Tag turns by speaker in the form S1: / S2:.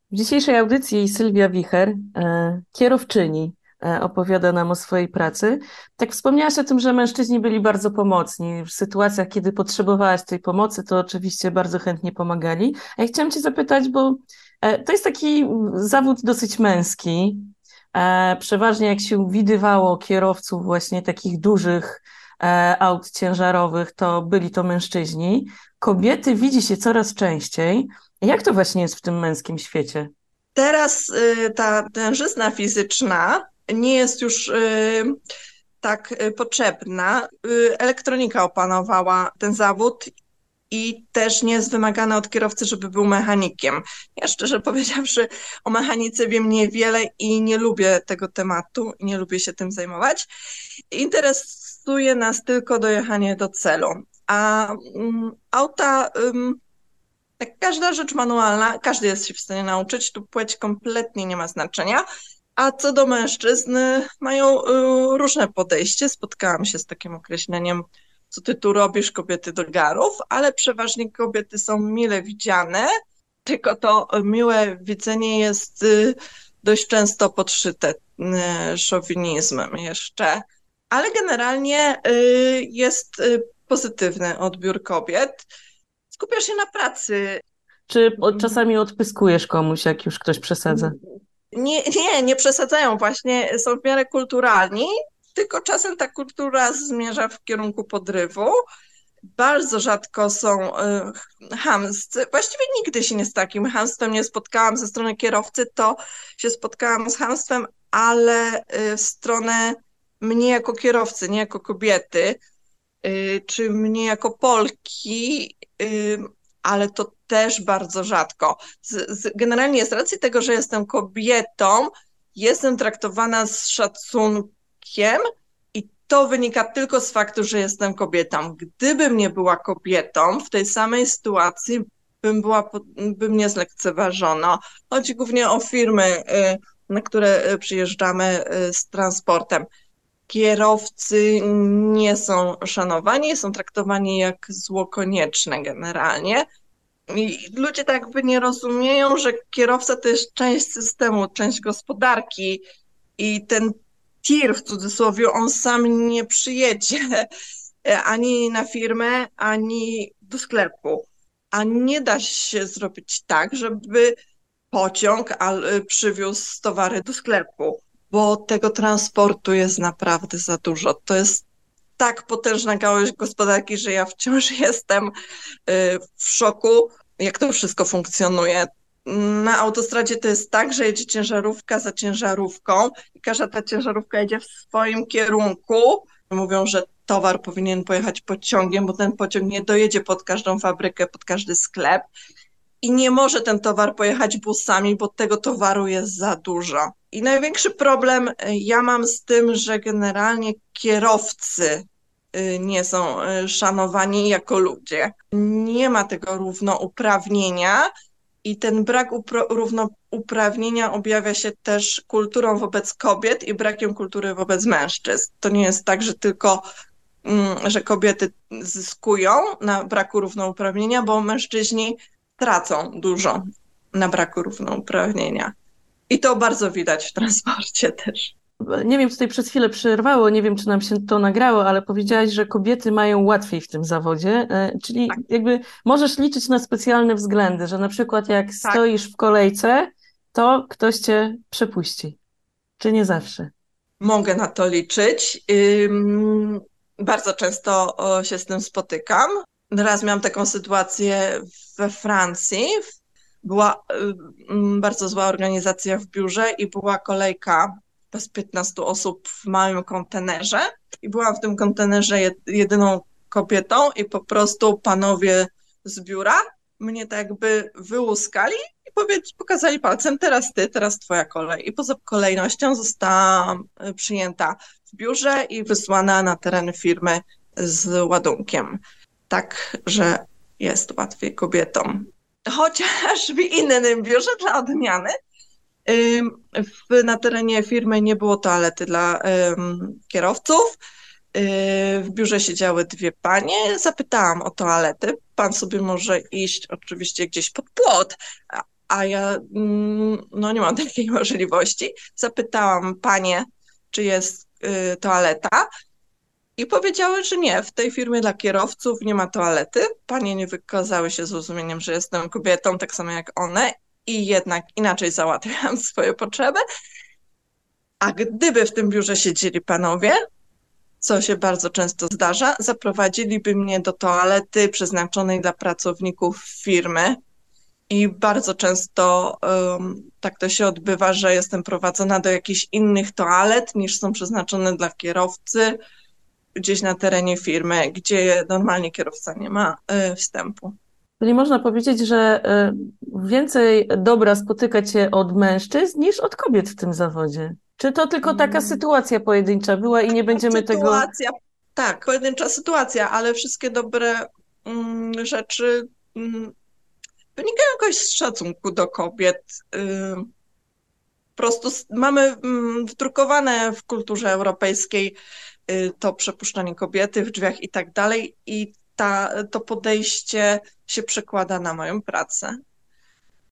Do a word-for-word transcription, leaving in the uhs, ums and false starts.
S1: W dzisiejszej audycji Sylwia Wicher, e, kierowczyni, e, opowiada nam o swojej pracy. Tak wspomniałaś o tym, że mężczyźni byli bardzo pomocni. W sytuacjach, kiedy potrzebowałaś tej pomocy, to oczywiście bardzo chętnie pomagali. A ja chciałam cię zapytać, bo e, to jest taki zawód dosyć męski. E, Przeważnie jak się widywało kierowców właśnie takich dużych e, aut ciężarowych, to byli to mężczyźni. Kobiety widzi się coraz częściej. Jak to właśnie jest w tym męskim świecie?
S2: Teraz y, ta tężyzna fizyczna nie jest już y, tak y, potrzebna. Y, Elektronika opanowała ten zawód i też nie jest wymagane od kierowcy, żeby był mechanikiem. Ja szczerze powiedziawszy, o mechanice wiem niewiele i nie lubię tego tematu i nie lubię się tym zajmować. Interesuje nas tylko dojechanie do celu. A mm, auta jak każda rzecz manualna, każdy jest się w stanie nauczyć, tu płeć kompletnie nie ma znaczenia. A co do mężczyzn, mają y, różne podejście. Spotkałam się z takim określeniem, co ty tu robisz, kobiety do garów, ale przeważnie kobiety są mile widziane, tylko to miłe widzenie jest y, dość często podszyte y, szowinizmem jeszcze. Ale generalnie y, jest y, pozytywny odbiór kobiet. Skupiasz się na pracy.
S1: Czy od, czasami odpyskujesz komuś, jak już ktoś przesadza?
S2: Nie, nie, nie przesadzają właśnie, są w miarę kulturalni, tylko czasem ta kultura zmierza w kierunku podrywu. Bardzo rzadko są y, chamscy. Właściwie nigdy się nie z takim chamstwem nie spotkałam ze strony kierowcy, to się spotkałam z chamstwem, ale y, w stronę mnie jako kierowcy, nie jako kobiety, y, czy mnie jako Polki, y, ale to też bardzo rzadko. Z, z, generalnie z racji tego, że jestem kobietą, jestem traktowana z szacunkiem i to wynika tylko z faktu, że jestem kobietą. Gdybym nie była kobietą, w tej samej sytuacji bym była, po- by mnie zlekceważono. Chodzi głównie o firmy, y, na które y, przyjeżdżamy y, z transportem. Kierowcy nie są szanowani, są traktowani jak zło konieczne generalnie. I ludzie tak jakby nie rozumieją, że kierowca to jest część systemu, część gospodarki i ten tir w cudzysłowie, on sam nie przyjedzie ani na firmę, ani do sklepu. A nie da się zrobić tak, żeby pociąg al- przywiózł towary do sklepu, bo tego transportu jest naprawdę za dużo. To jest tak potężna gałąź gospodarki, że ja wciąż jestem y, w szoku, jak to wszystko funkcjonuje. Na autostradzie to jest tak, że jedzie ciężarówka za ciężarówką i każda ta ciężarówka jedzie w swoim kierunku. Mówią, że towar powinien pojechać pociągiem, bo ten pociąg nie dojedzie pod każdą fabrykę, pod każdy sklep i nie może ten towar pojechać busami, bo tego towaru jest za dużo. I największy problem y, ja mam z tym, że generalnie kierowcy y, nie są y, szanowani jako ludzie. Nie ma tego równouprawnienia i ten brak upro- równouprawnienia objawia się też kulturą wobec kobiet i brakiem kultury wobec mężczyzn. To nie jest tak, że tylko mm, że kobiety zyskują na braku równouprawnienia, bo mężczyźni tracą dużo na braku równouprawnienia. I to bardzo widać w transporcie też.
S1: Nie wiem, tutaj przez chwilę przerwało, nie wiem, czy nam się to nagrało, ale powiedziałaś, że kobiety mają łatwiej w tym zawodzie, e, czyli
S2: Tak,
S1: jakby możesz liczyć na specjalne względy, że na przykład jak
S2: tak.
S1: stoisz w kolejce, to ktoś cię przepuści, czy nie zawsze?
S2: Mogę na to liczyć. Ym, bardzo często o, się z tym spotykam. Raz miałam taką sytuację we Francji. Była ym, bardzo zła organizacja w biurze i była kolejka z piętnastu osób w małym kontenerze. I byłam w tym kontenerze jed- jedyną kobietą i po prostu panowie z biura mnie tak jakby wyłuskali i powiedz, pokazali palcem, teraz ty, teraz twoja kolej. I poza kolejnością zostałam y, przyjęta w biurze i wysłana na teren firmy z ładunkiem. Tak, że jest łatwiej kobietom. Chociaż w innym biurze dla odmiany ym, w, na terenie firmy nie było toalety dla ym, kierowców. Yy, W biurze siedziały dwie panie. Zapytałam o toalety. Pan sobie może iść oczywiście gdzieś pod płot, a a ja mm, no nie mam takiej możliwości. Zapytałam panie, czy jest y, toaleta i powiedziały, że nie, w tej firmie dla kierowców nie ma toalety. Panie nie wykazały się zrozumieniem, że jestem kobietą, tak samo jak one i jednak inaczej załatwiam swoje potrzeby. A gdyby w tym biurze siedzieli panowie, co się bardzo często zdarza, zaprowadziliby mnie do toalety przeznaczonej dla pracowników firmy. I bardzo często um, tak to się odbywa, że jestem prowadzona do jakichś innych toalet niż są przeznaczone dla kierowcy gdzieś na terenie firmy, gdzie normalnie kierowca nie ma y, wstępu.
S1: Czyli można powiedzieć, że y, więcej dobra spotyka cię od mężczyzn niż od kobiet w tym zawodzie. Czy to tylko taka
S2: Mm.
S1: sytuacja pojedyncza była i nie będziemy tego...
S2: Sytuacja, tak, pojedyncza sytuacja, ale wszystkie dobre mm, rzeczy mm, wynikają jakoś z szacunku do kobiet. Y, po prostu s- mamy mm, wdrukowane w kulturze europejskiej y, to przepuszczanie kobiety w drzwiach i tak dalej i ta, to podejście się przekłada na moją pracę.